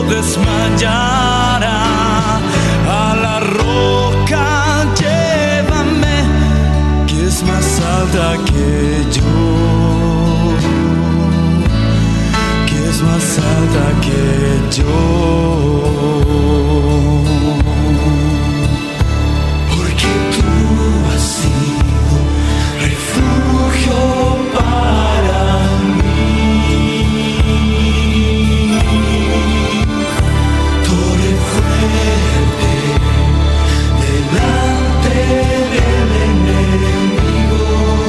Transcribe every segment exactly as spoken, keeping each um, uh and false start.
desmayará. A la roca llévame, que es más alta que yo, que es más alta que yo. Porque tú has sido refugio para mí, torre fuerte delante del enemigo.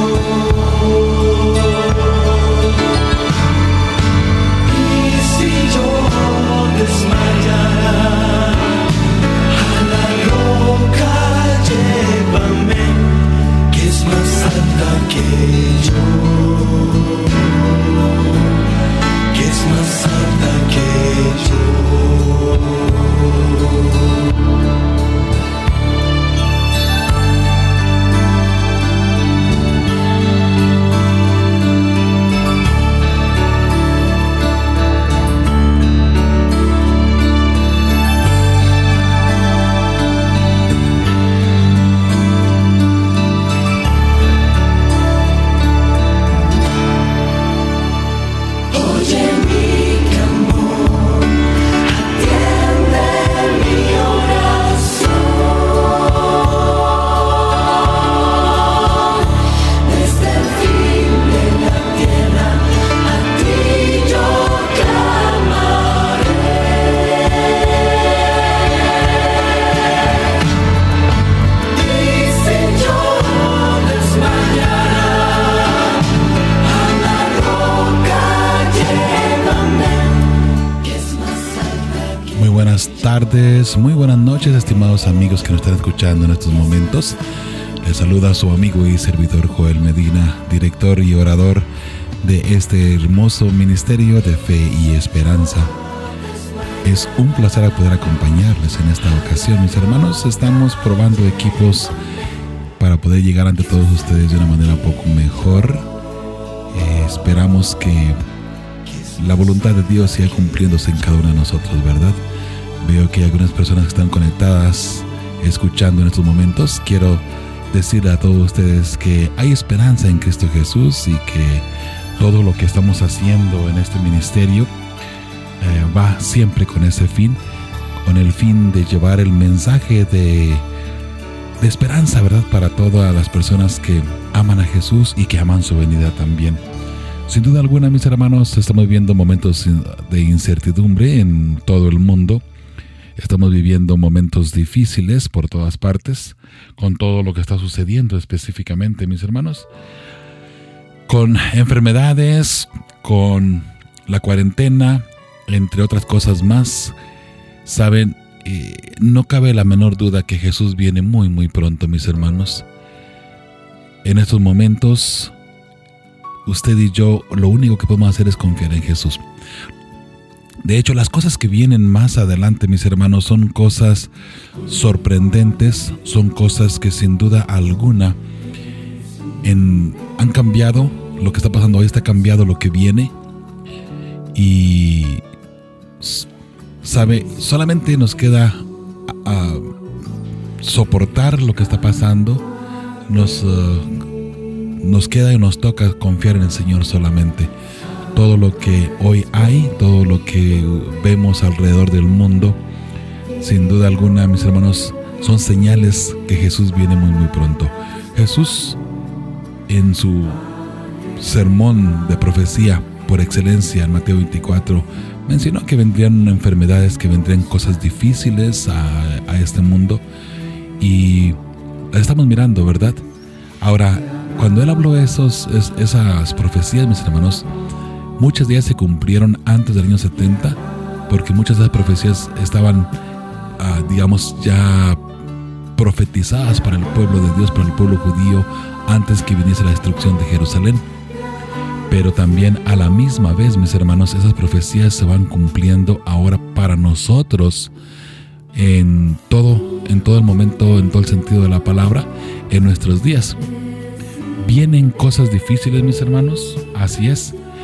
Y si yo desmayara, a la roca llévame, que es más alta que yo, que es más alta que yo. Tardes, muy buenas noches, estimados amigos que nos están escuchando en estos momentos. Les saluda su amigo y servidor Joel Medina, director y orador de este hermoso ministerio de fe y esperanza. Es un placer poder acompañarles en esta ocasión, mis hermanos. Estamos probando equipos para poder llegar ante todos ustedes de una manera un poco mejor. Eh, esperamos que la voluntad de Dios siga cumpliéndose en cada uno de nosotros, ¿verdad? Veo que hay algunas personas que están conectadas, escuchando en estos momentos. Quiero decirle a todos ustedes que hay esperanza en Cristo Jesús y que todo lo que estamos haciendo en este ministerio eh, va siempre con ese fin, con el fin de llevar el mensaje de, de esperanza, ¿verdad? Para todas las personas que aman a Jesús y que aman su venida también. Sin duda alguna, mis hermanos, estamos viviendo momentos de incertidumbre en todo el mundo. Estamos viviendo momentos difíciles por todas partes, con todo lo que está sucediendo específicamente, mis hermanos, con enfermedades, con la cuarentena, entre otras cosas más. Saben, eh, no cabe la menor duda que Jesús viene muy, muy pronto, mis hermanos. En estos momentos, usted y yo, lo único que podemos hacer es confiar en Jesús. De hecho, las cosas que vienen más adelante, mis hermanos, son cosas sorprendentes, son cosas que sin duda alguna en, han cambiado. Lo que está pasando hoy está cambiado lo que viene. Y, sabe, solamente nos queda a, a soportar lo que está pasando. Nos, uh, nos queda y nos toca confiar en el Señor solamente. Todo lo que hoy hay, todo lo que vemos alrededor del mundo, sin duda alguna, mis hermanos, son señales que Jesús viene muy muy pronto. Jesús, en su sermón de profecía por excelencia en Mateo veinticuatro, mencionó que vendrían enfermedades, que vendrían cosas difíciles a, a este mundo, y las estamos mirando, ¿verdad? Ahora, cuando Él habló esos, es, esas profecías, mis hermanos, muchas de ellas se cumplieron antes del año setenta, porque muchas de esas profecías estaban, uh, digamos, ya profetizadas para el pueblo de Dios, para el pueblo judío, antes que viniese la destrucción de Jerusalén. Pero también a la misma vez, mis hermanos, esas profecías se van cumpliendo ahora para nosotros en todo, en todo el momento, en todo el sentido de la palabra, en nuestros días. Vienen cosas difíciles, mis hermanos, así es.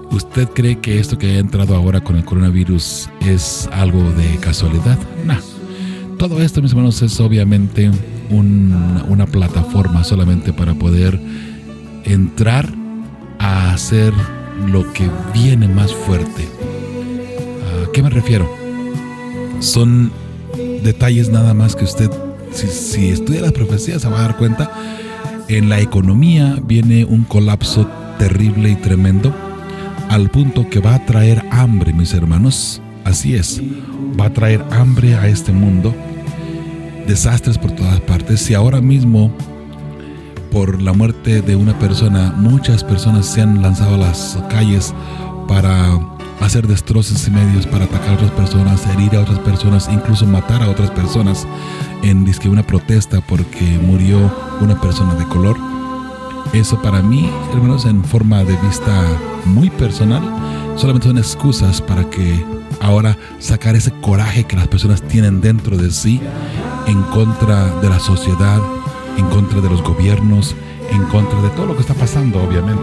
¿Usted cree que esto que ha entrado ahora con el coronavirus es algo de casualidad? No. Todo esto, mis hermanos, es obviamente un, una plataforma solamente para poder entrar a hacer lo que viene más fuerte. ¿A qué me refiero? Son detalles nada más que usted, si, si estudia las profecías, se va a dar cuenta. En la economía viene un colapso terrible y tremendo, al punto que va a traer hambre, mis hermanos. Así es, va a traer hambre a este mundo, desastres por todas partes. Si ahora mismo, por la muerte de una persona, muchas personas se han lanzado a las calles para hacer destrozos y medios, para atacar a otras personas, herir a otras personas, incluso matar a otras personas en disque una protesta porque murió una persona de color. Eso para mí, hermanos, en forma de vista muy personal, solamente son excusas para que ahora sacar ese coraje que las personas tienen dentro de sí en contra de la sociedad, en contra de los gobiernos, en contra de todo lo que está pasando, obviamente.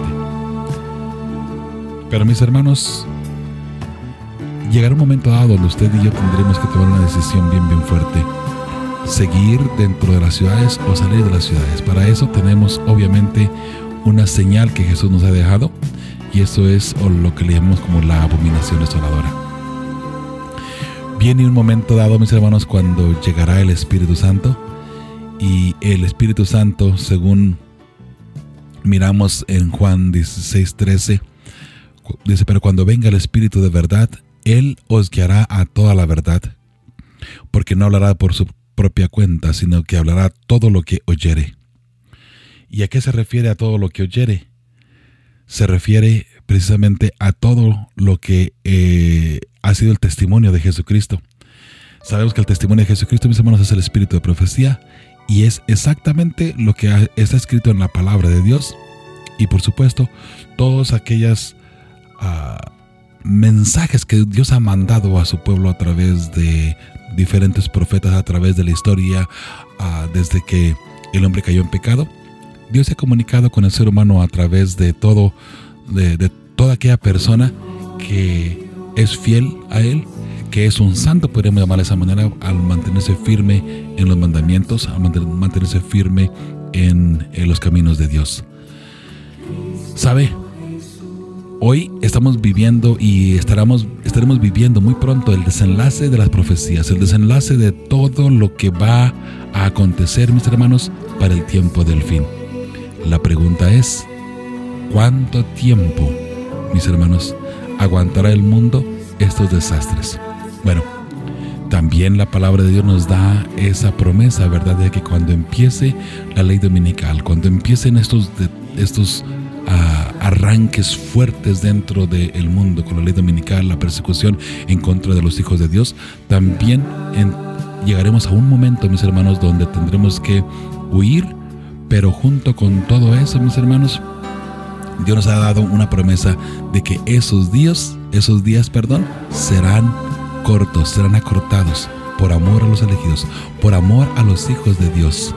Pero mis hermanos, llegará un momento dado donde usted y yo tendremos que tomar una decisión bien, bien fuerte. Seguir dentro de las ciudades o salir de las ciudades. Para eso tenemos obviamente una señal que Jesús nos ha dejado, y eso es lo que le llamamos como la abominación desoladora. Viene un momento dado, mis hermanos, cuando llegará el Espíritu Santo, y el Espíritu Santo, según miramos en Juan dieciséis trece, dice: pero cuando venga el Espíritu de verdad, Él os guiará a toda la verdad, porque no hablará por su propia cuenta, sino que hablará todo lo que oyere. ¿Y a qué se refiere a todo lo que oyere? Se refiere precisamente a todo lo que eh, ha sido el testimonio de Jesucristo. Sabemos que el testimonio de Jesucristo, mis hermanos, es el espíritu de profecía, y es exactamente lo que ha, está escrito en la palabra de Dios. Y por supuesto, todos aquellos uh, mensajes que Dios ha mandado a su pueblo a través de diferentes profetas, a través de la historia, uh, desde que el hombre cayó en pecado. Dios se ha comunicado con el ser humano a través de todo, de, de toda aquella persona que es fiel a Él, que es un santo, podríamos llamar de esa manera, al mantenerse firme en los mandamientos, al mantenerse firme en, en los caminos de Dios. ¿Sabe? Hoy estamos viviendo y estaremos, estaremos viviendo muy pronto el desenlace de las profecías, el desenlace de todo lo que va a acontecer, mis hermanos, para el tiempo del fin. La pregunta es: ¿cuánto tiempo, mis hermanos, aguantará el mundo estos desastres? Bueno, también la palabra de Dios nos da esa promesa, ¿verdad?, de que cuando empiece la ley dominical, cuando empiecen estos, de, estos uh, arranques fuertes dentro del mundo con la ley dominical, la persecución en contra de los hijos de Dios, también en, llegaremos a un momento, mis hermanos, donde tendremos que huir. Pero junto con todo eso, mis hermanos, Dios nos ha dado una promesa de que esos días, esos días, perdón, serán cortos, serán acortados por amor a los elegidos, por amor a los hijos de Dios.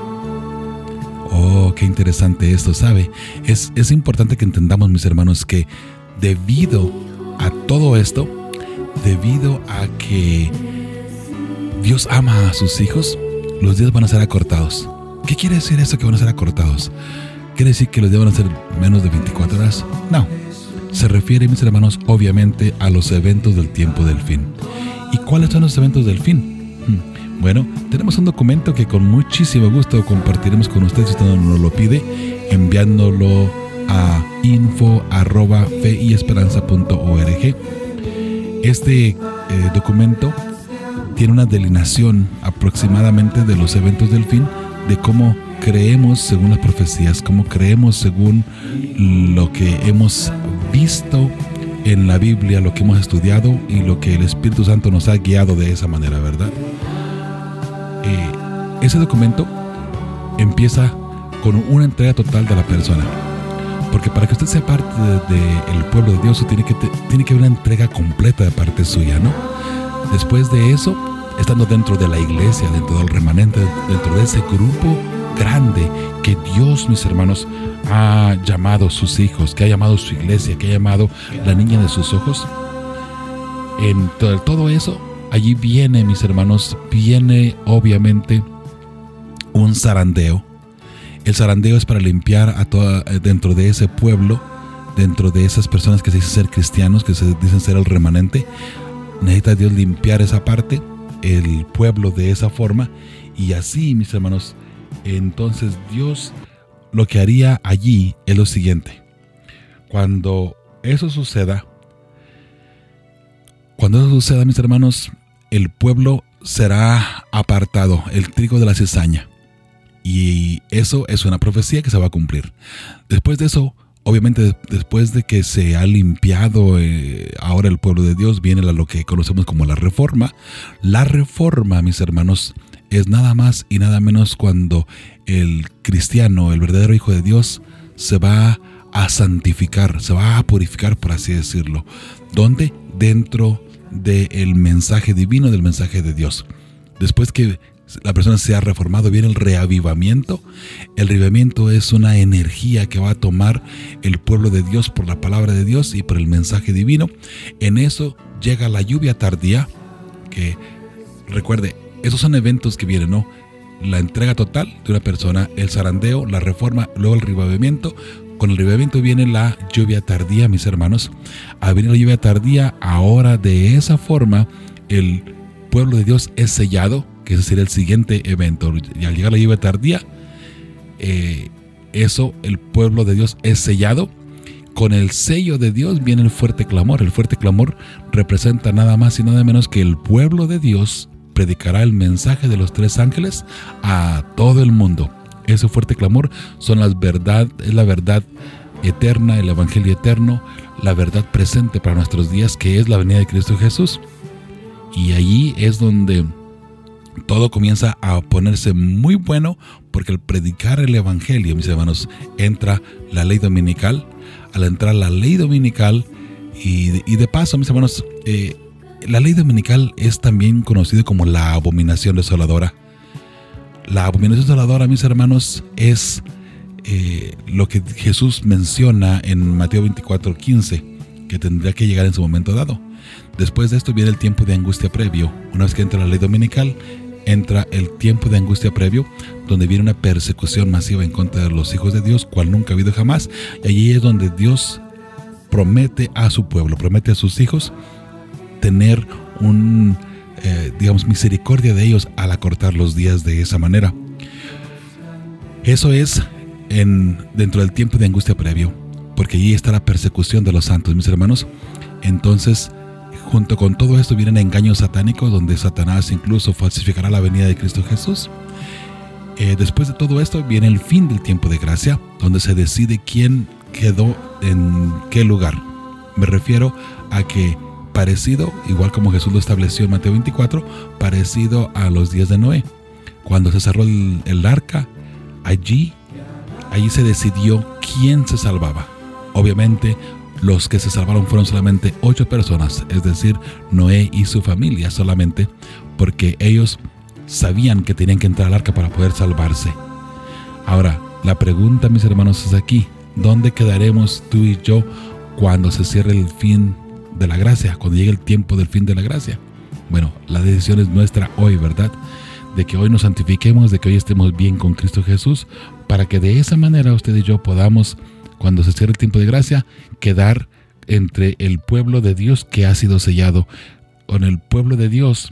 Oh, qué interesante esto, ¿sabe? Es, es importante que entendamos, mis hermanos, que debido a todo esto, debido a que Dios ama a sus hijos, los días van a ser acortados. ¿Qué quiere decir eso, que van a ser acortados? ¿Quiere decir que los días van a ser menos de veinticuatro horas? No. Se refiere, mis hermanos, obviamente a los eventos del tiempo del fin. ¿Y cuáles son los eventos del fin? Hmm. Bueno, tenemos un documento que con muchísimo gusto compartiremos con ustedes, si usted nos lo pide, enviándolo a info arroba fe y esperanza punto org. Este eh, documento tiene una delineación aproximadamente de los eventos del fin, de cómo creemos según las profecías, cómo creemos según lo que hemos visto en la Biblia, lo que hemos estudiado y lo que el Espíritu Santo nos ha guiado de esa manera, ¿verdad? Eh, ese documento empieza con una entrega total de la persona, porque para que usted sea parte del de, de pueblo de Dios, tiene que, te, tiene que haber una entrega completa de parte suya, ¿no? Después de eso, estando dentro de la iglesia, dentro del remanente, dentro de ese grupo grande que Dios, mis hermanos, ha llamado sus hijos, que ha llamado su iglesia, que ha llamado la niña de sus ojos. En todo, todo eso, allí viene, mis hermanos, viene obviamente un zarandeo. El zarandeo es para limpiar a toda, dentro de ese pueblo, dentro de esas personas que se dicen ser cristianos, que se dicen ser el remanente. Necesita Dios limpiar esa parte, el pueblo de esa forma. Y así, mis hermanos, entonces Dios lo que haría allí es lo siguiente. Cuando eso suceda, cuando eso suceda, mis hermanos, el pueblo será apartado, el trigo de la cizaña. Y eso es una profecía que se va a cumplir. Después de eso, obviamente, después de que se ha limpiado eh, ahora el pueblo de Dios, viene lo que conocemos como la reforma. La reforma, mis hermanos, es nada más y nada menos cuando el cristiano, el verdadero hijo de Dios, se va a santificar, se va a purificar, por así decirlo. ¿Dónde? Dentro del mensaje divino, del mensaje de Dios. Después que la persona se ha reformado, viene el reavivamiento. El reavivamiento es una energía que va a tomar el pueblo de Dios por la palabra de Dios y por el mensaje divino. En eso llega la lluvia tardía, que recuerde, esos son eventos que vienen, ¿no? La entrega total de una persona, el zarandeo, la reforma, luego el reavivamiento. Con el reavivamiento viene la lluvia tardía, mis hermanos. Al venir la lluvia tardía, ahora de esa forma, el pueblo de Dios es sellado, que ese sería el siguiente evento. Y al llegar la lluvia tardía, eh, eso, el pueblo de Dios es sellado. Con el sello de Dios viene el fuerte clamor. El fuerte clamor representa nada más y nada menos que el pueblo de Dios predicará el mensaje de los tres ángeles a todo el mundo. Ese fuerte clamor son las verdad, es la verdad eterna, el evangelio eterno, la verdad presente para nuestros días, que es la venida de Cristo Jesús. Y allí es donde todo comienza a ponerse muy bueno, porque al predicar el evangelio, mis hermanos, entra la ley dominical. Al entrar la ley dominical, y, y de paso, mis hermanos, eh, la ley dominical es también conocida como la abominación desoladora. La abominación desoladora, mis hermanos, es eh, lo que Jesús menciona en Mateo veinticuatro quince, que tendría que llegar en su momento dado. Después de esto viene el tiempo de angustia previo. Una vez que entra la ley dominical, entra el tiempo de angustia previo, donde viene una persecución masiva en contra de los hijos de Dios, cual nunca ha habido jamás. Y allí es donde Dios promete a su pueblo, promete a sus hijos tener un, eh, digamos, misericordia de ellos al acortar los días de esa manera. Eso es en, dentro del tiempo de angustia previo, porque allí está la persecución de los santos, mis hermanos. Entonces, junto con todo esto vienen engaños satánicos, donde Satanás incluso falsificará la venida de Cristo Jesús. Eh, después de todo esto viene el fin del tiempo de gracia, donde se decide quién quedó en qué lugar. Me refiero a que parecido, igual como Jesús lo estableció en Mateo veinticuatro, parecido a los días de Noé. Cuando se cerró el, el arca, allí, allí se decidió quién se salvaba. Obviamente, los que se salvaron fueron solamente ocho personas, es decir, Noé y su familia solamente, porque ellos sabían que tenían que entrar al arca para poder salvarse. Ahora, la pregunta, mis hermanos, es aquí: ¿dónde quedaremos tú y yo cuando se cierre el fin de la gracia, cuando llegue el tiempo del fin de la gracia? Bueno, la decisión es nuestra hoy, ¿verdad? De que hoy nos santifiquemos, de que hoy estemos bien con Cristo Jesús, para que de esa manera usted y yo podamos, cuando se cierre el tiempo de gracia, quedar entre el pueblo de Dios que ha sido sellado, con el pueblo de Dios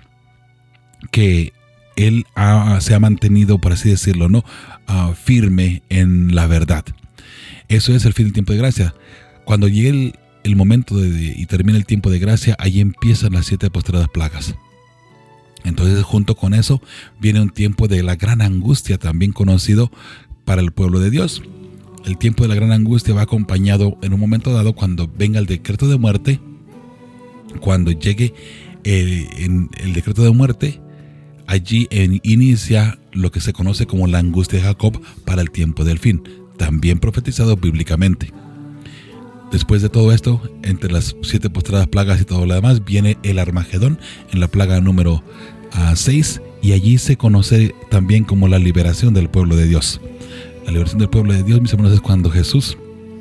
que Él ha, se ha mantenido, por así decirlo, ¿no? Uh, firme en la verdad. Eso es el fin del tiempo de gracia. Cuando llegue el, el momento de, de, y termine el tiempo de gracia, ahí empiezan las siete postreras plagas. Entonces, junto con eso, viene un tiempo de la gran angustia, también conocido para el pueblo de Dios. El tiempo de la gran angustia va acompañado en un momento dado cuando venga el decreto de muerte. Cuando llegue el, en el decreto de muerte, allí en, inicia lo que se conoce como la angustia de Jacob para el tiempo del fin, también profetizado bíblicamente. Después de todo esto, entre las siete postradas plagas y todo lo demás, viene el Armagedón en la plaga número seis, y allí se conoce también como la liberación del pueblo de Dios. La liberación del pueblo de Dios, mis hermanos, es cuando Jesús,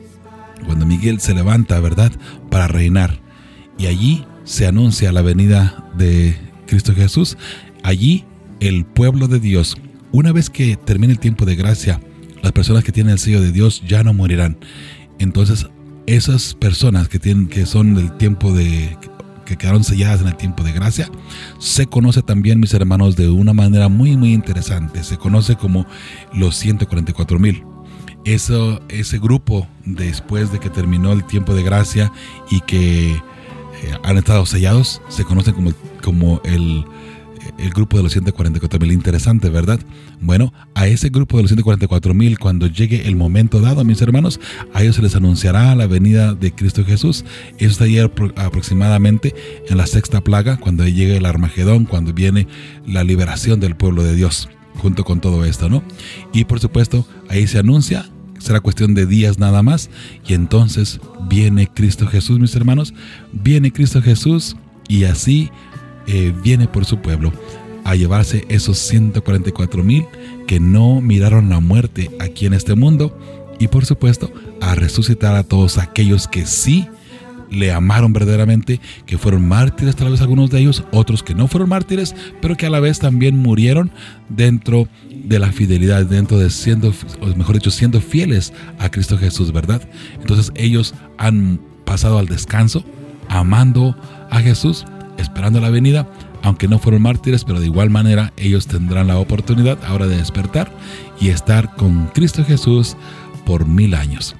cuando Miguel se levanta, ¿verdad?, para reinar. Y allí se anuncia la venida de Cristo Jesús. Allí el pueblo de Dios, una vez que termine el tiempo de gracia, las personas que tienen el sello de Dios ya no morirán. Entonces, esas personas que tienen, que son del tiempo de, que quedaron selladas en el tiempo de gracia, se conoce también, mis hermanos, de una manera muy, muy interesante. Se conoce como los ciento cuarenta y cuatro mil. Eso, ese grupo, después de que terminó el tiempo de gracia y que eh, han estado sellados, se conocen como, como el, el grupo de los ciento cuarenta y cuatro mil. Interesante, ¿verdad? Bueno, a ese grupo de los ciento cuarenta y cuatro mil, cuando llegue el momento dado, mis hermanos, a ellos se les anunciará la venida de Cristo Jesús. Eso está ayer aproximadamente en la sexta plaga, cuando llegue el Armagedón, cuando viene la liberación del pueblo de Dios, junto con todo esto, ¿no? Y por supuesto, ahí se anuncia, será cuestión de días nada más, y entonces viene Cristo Jesús, mis hermanos, viene Cristo Jesús, y así eh, viene por su pueblo a llevarse esos ciento cuarenta y cuatro mil que no miraron la muerte aquí en este mundo, y por supuesto a resucitar a todos aquellos que sí le amaron verdaderamente, que fueron mártires, tal vez algunos de ellos, otros que no fueron mártires, pero que a la vez también murieron dentro de la fidelidad, dentro de siendo, o mejor dicho, siendo fieles a Cristo Jesús, ¿verdad? Entonces ellos han pasado al descanso, amando a Jesús, esperando la venida, aunque no fueron mártires, pero de igual manera ellos tendrán la oportunidad ahora de despertar y estar con Cristo Jesús por mil años.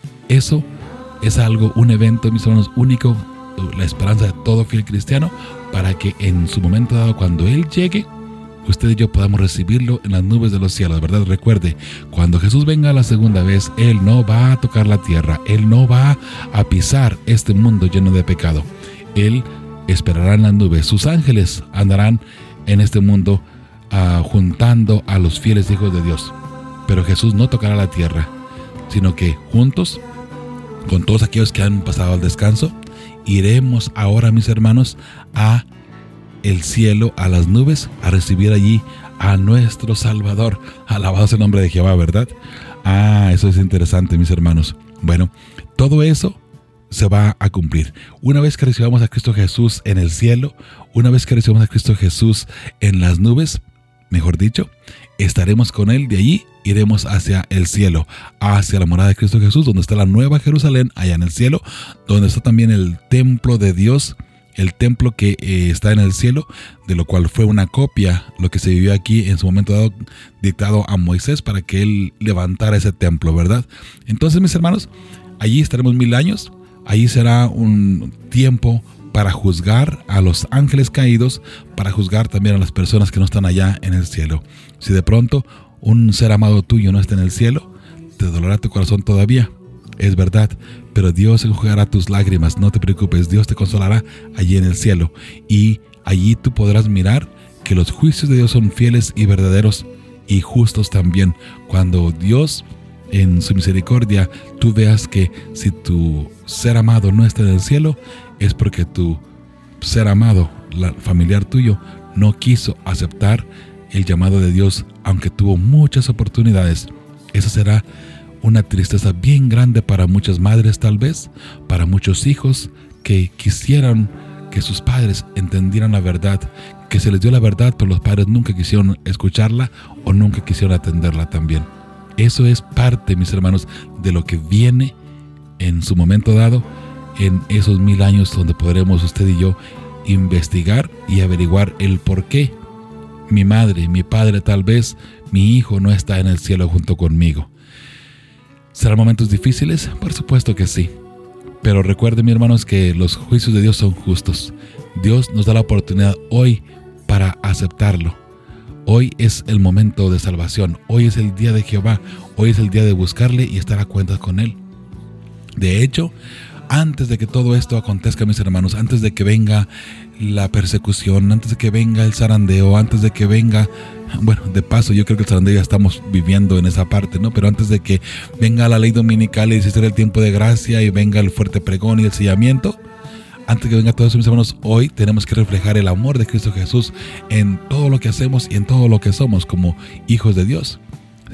Eso es algo, un evento, mis hermanos, único, la esperanza de todo fiel cristiano, para que en su momento dado, cuando Él llegue, usted y yo podamos recibirlo en las nubes de los cielos, ¿verdad? Recuerde, cuando Jesús venga la segunda vez, Él no va a tocar la tierra, Él no va a pisar este mundo lleno de pecado. Él esperará en las nubes, sus ángeles andarán en este mundo uh, juntando a los fieles hijos de Dios. Pero Jesús no tocará la tierra, sino que juntos, con todos aquellos que han pasado al descanso, iremos ahora, mis hermanos, a el cielo, a las nubes, a recibir allí a nuestro Salvador. Alabado sea el nombre de Jehová, ¿verdad? Ah, eso es interesante, mis hermanos. Bueno, todo eso se va a cumplir. Una vez que recibamos a Cristo Jesús en el cielo, una vez que recibamos a Cristo Jesús en las nubes, mejor dicho, estaremos con Él. De allí iremos hacia el cielo, hacia la morada de Cristo Jesús, donde está la nueva Jerusalén, allá en el cielo, donde está también el templo de Dios, el templo que eh, está en el cielo, de lo cual fue una copia, lo que se vivió aquí en su momento dado, dictado a Moisés para que él levantara ese templo, ¿verdad? Entonces, mis hermanos, allí estaremos mil años, allí será un tiempo para juzgar a los ángeles caídos, para juzgar también a las personas que no están allá en el cielo. Si de pronto un ser amado tuyo no está en el cielo, te dolerá tu corazón todavía, es verdad, pero Dios enjugará tus lágrimas, no te preocupes, Dios te consolará allí en el cielo, y allí tú podrás mirar que los juicios de Dios son fieles y verdaderos y justos también. Cuando Dios, en su misericordia, tú veas que si tu ser amado no está en el cielo, es porque tu ser amado, la familiar tuyo, no quiso aceptar el llamado de Dios, aunque tuvo muchas oportunidades. Eso será una tristeza bien grande para muchas madres, tal vez, para muchos hijos que quisieran que sus padres entendieran la verdad, que se les dio la verdad, pero los padres nunca quisieron escucharla o nunca quisieron atenderla también. Eso es parte, mis hermanos, de lo que viene en su momento dado, en esos mil años donde podremos usted y yo investigar y averiguar el por qué mi madre, mi padre, tal vez mi hijo no está en el cielo junto conmigo. ¿Serán momentos difíciles? Por supuesto que sí. Pero recuerden, mis hermanos, que los juicios de Dios son justos. Dios nos da la oportunidad hoy para aceptarlo. Hoy es el momento de salvación. Hoy es el día de Jehová. Hoy es el día de buscarle y estar a cuentas con Él. De hecho, antes de que todo esto acontezca, mis hermanos, antes de que venga la persecución, antes de que venga el zarandeo, antes de que venga, bueno, de paso, yo creo que el zarandeo ya estamos viviendo en esa parte, ¿no? Pero antes de que venga la ley dominical y se el tiempo de gracia y venga el fuerte pregón y el sellamiento, antes de que venga todo eso, mis hermanos, hoy tenemos que reflejar el amor de Cristo Jesús en todo lo que hacemos y en todo lo que somos como hijos de Dios.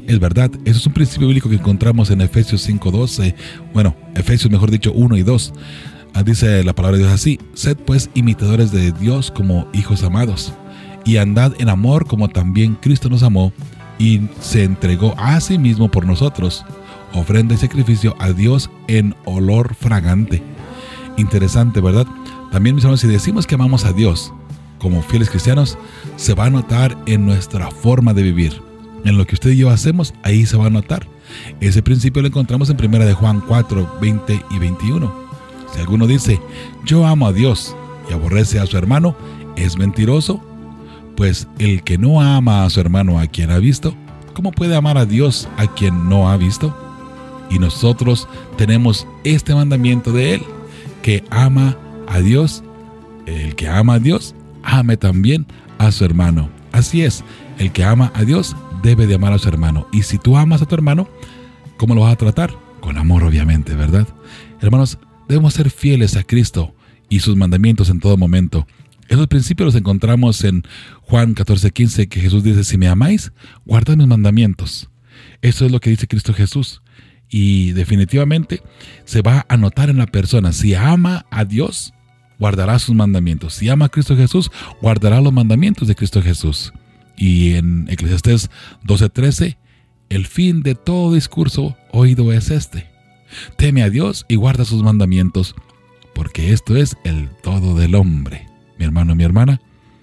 Es verdad, eso es un principio bíblico que encontramos en Efesios cinco doce. Bueno, Efesios mejor dicho uno y dos. Dice la palabra de Dios así: sed pues imitadores de Dios como hijos amados, y andad en amor como también Cristo nos amó y se entregó a sí mismo por nosotros, ofrenda y sacrificio a Dios en olor fragante. Interesante, ¿verdad? También, mis hermanos, si decimos que amamos a Dios como fieles cristianos, se va a notar en nuestra forma de vivir. En lo que usted y yo hacemos, ahí se va a notar. Ese principio lo encontramos en primera de Juan cuatro, veinte y veintiuno. Si alguno dice, yo amo a Dios, y aborrece a su hermano, ¿es mentiroso? Pues el que no ama a su hermano a quien ha visto, ¿cómo puede amar a Dios a quien no ha visto? Y nosotros tenemos este mandamiento de Él, que ama a Dios. El que ama a Dios, ame también a su hermano. Así es, el que ama a Dios debe de amar a su hermano. Y si tú amas a tu hermano, ¿cómo lo vas a tratar? Con amor, obviamente, ¿verdad? Hermanos, debemos ser fieles a Cristo y sus mandamientos en todo momento. Esos principios los encontramos en Juan catorce quince, que Jesús dice, si me amáis, guardad mis mandamientos. Eso es lo que dice Cristo Jesús. Y definitivamente se va a notar en la persona. Si ama a Dios, guardará sus mandamientos. Si ama a Cristo Jesús, guardará los mandamientos de Cristo Jesús. Y en Eclesiastés doce trece, el fin de todo discurso oído es este: teme a Dios y guarda sus mandamientos, porque esto es el todo del hombre. Mi hermano, mi hermana,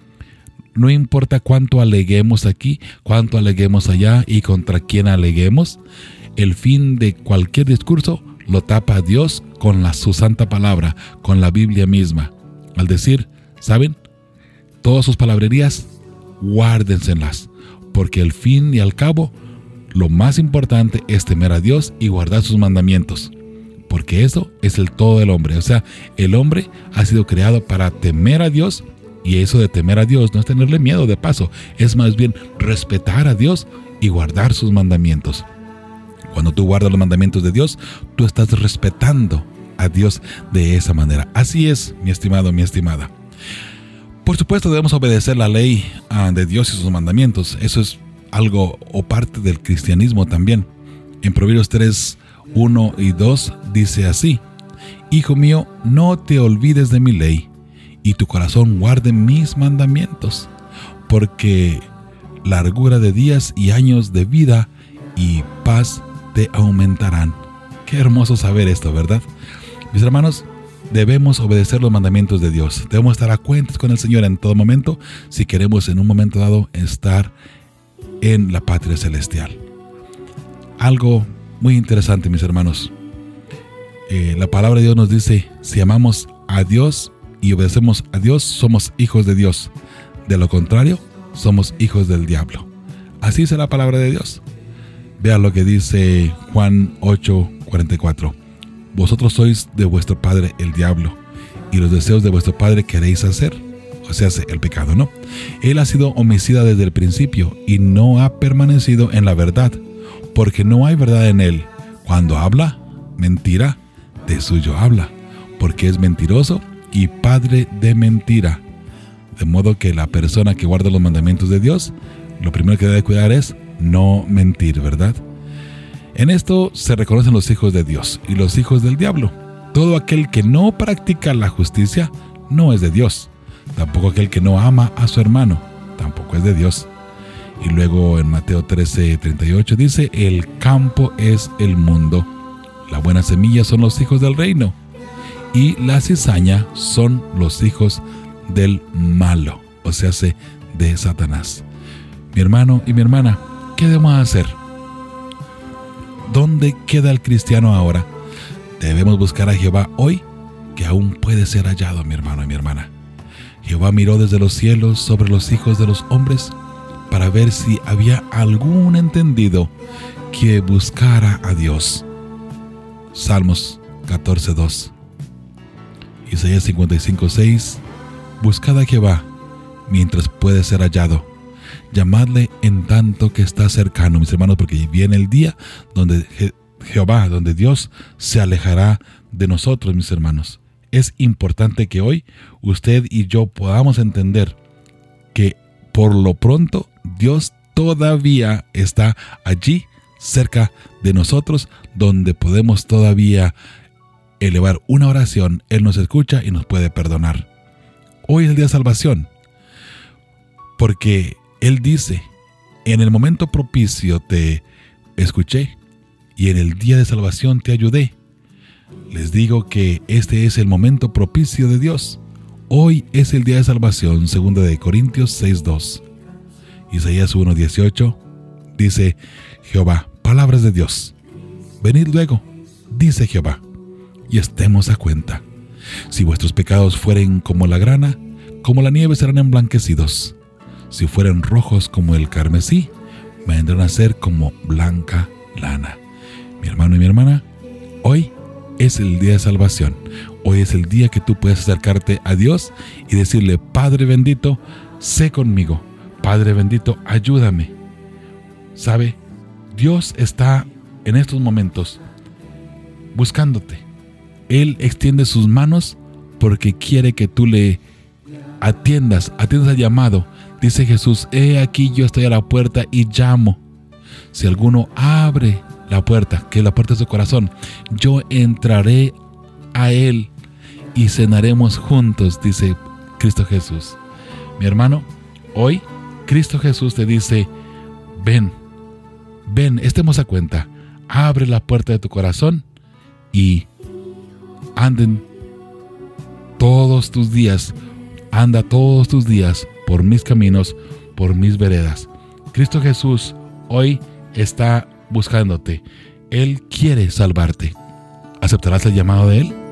no importa cuánto aleguemos aquí, cuánto aleguemos allá y contra quién aleguemos, el fin de cualquier discurso lo tapa Dios con la, su santa palabra, con la Biblia misma. Al decir, ¿saben? Todas sus palabrerías, guárdenselas, porque al fin y al cabo, lo más importante es temer a Dios y guardar sus mandamientos, porque eso es el todo del hombre. O sea, el hombre ha sido creado para temer a Dios, y eso de temer a Dios no es tenerle miedo de paso, es más bien respetar a Dios y guardar sus mandamientos. Cuando tú guardas los mandamientos de Dios, tú estás respetando a Dios de esa manera. Así es, mi estimado, mi estimada. Por supuesto, debemos obedecer la ley uh, de Dios y sus mandamientos. Eso es algo o parte del cristianismo también. En Proverbios tres, uno y dos dice así: hijo mío, no te olvides de mi ley, y tu corazón guarde mis mandamientos, porque largura de días y años de vida y paz te aumentarán. Qué hermoso saber esto, ¿verdad? Mis hermanos, debemos obedecer los mandamientos de Dios. Debemos estar a cuentas con el Señor en todo momento si queremos en un momento dado estar en la patria celestial. Algo muy interesante, mis hermanos. Eh, la palabra de Dios nos dice, si amamos a Dios y obedecemos a Dios, somos hijos de Dios. De lo contrario, somos hijos del diablo. Así es la palabra de Dios. Vea lo que dice Juan ocho, cuarenta y cuatro. Vosotros sois de vuestro padre el diablo, y los deseos de vuestro padre queréis hacer. O sea, el pecado, ¿no? Él ha sido homicida desde el principio y no ha permanecido en la verdad, porque no hay verdad en él. Cuando habla, mentira, de suyo habla, porque es mentiroso y padre de mentira. De modo que la persona que guarda los mandamientos de Dios, lo primero que debe cuidar es no mentir, ¿verdad? En esto se reconocen los hijos de Dios y los hijos del diablo. Todo aquel que no practica la justicia no es de Dios. Tampoco aquel que no ama a su hermano tampoco es de Dios. Y luego en Mateo trece, treinta y ocho dice, el campo es el mundo, la buena semilla son los hijos del reino, y la cizaña son los hijos del malo, o sea, de Satanás. Mi hermano y mi hermana, ¿qué debemos hacer? ¿Dónde queda el cristiano ahora? Debemos buscar a Jehová hoy, que aún puede ser hallado, mi hermano y mi hermana. Jehová miró desde los cielos sobre los hijos de los hombres para ver si había algún entendido que buscara a Dios. Salmos catorce, dos. Isaías cincuenta y cinco, seis. Buscad a Jehová mientras puede ser hallado. Llamadle en tanto que está cercano, mis hermanos, porque viene el día donde Je- Jehová, donde Dios se alejará de nosotros, mis hermanos. Es importante que hoy usted y yo podamos entender que por lo pronto Dios todavía está allí cerca de nosotros, donde podemos todavía elevar una oración. Él nos escucha y nos puede perdonar. Hoy es el día de salvación, porque Él dice: en el momento propicio te escuché y en el día de salvación te ayudé. Les digo que este es el momento propicio de Dios. Hoy es el día de salvación, segunda de Corintios seis dos. Isaías uno dieciocho dice Jehová: palabras de Dios. Venid luego, dice Jehová, y estemos a cuenta. Si vuestros pecados fueren como la grana, como la nieve serán emblanquecidos. Si fueren rojos como el carmesí, vendrán a ser como blanca lana. Mi hermano y mi hermana, hoy es el día de salvación. Hoy es el día que tú puedes acercarte a Dios y decirle: Padre bendito, sé conmigo. Padre bendito, ayúdame. ¿Sabe? Dios está en estos momentos buscándote. Él extiende sus manos porque quiere que tú le atiendas, atiendas al llamado. Dice Jesús: he aquí, yo estoy a la puerta y llamo. Si alguno abre la puerta, que es la puerta de su corazón, yo entraré a él y cenaremos juntos, dice Cristo Jesús. Mi hermano, hoy Cristo Jesús te dice: ven, ven, estemos a cuenta. Abre la puerta de tu corazón y anden todos tus días, anda todos tus días por mis caminos, por mis veredas. Cristo Jesús hoy está buscándote. Él quiere salvarte. ¿Aceptarás el llamado de Él?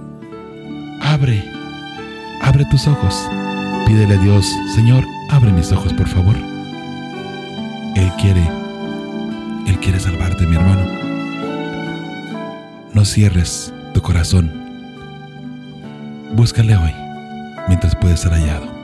Abre, abre tus ojos. Pídele a Dios: Señor, abre mis ojos, por favor. Él quiere, Él quiere salvarte, mi hermano. No cierres tu corazón. Búscale hoy, mientras puede ser hallado.